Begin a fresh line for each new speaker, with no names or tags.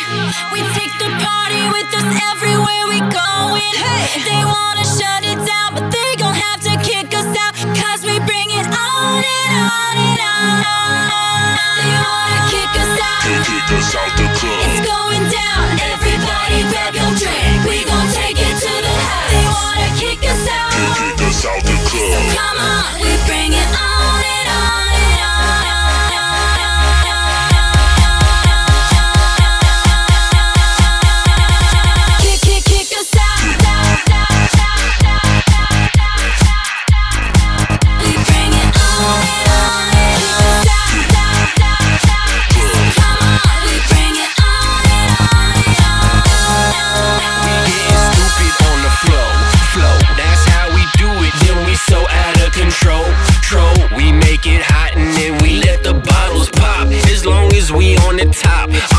We take the party with us everywhere we going. They wanna shut it down, but they gon' have to kick us out, 'cause we bring it on and on and on. They wanna kick us out.
Kick us out the club.
It's going down. Everybody grab your drink. We gon' take it to the house. They wanna kick us out.
Kick us out the
So
club.
come on, we bring it on and on and on. Kick us out. We bring it on and on and on. Come on, we bring it on and on and on.
We getting stupid on the flow. That's how we do it. Then we so out of control. We make it hot and then we let the bottles pop. As long as we on the top.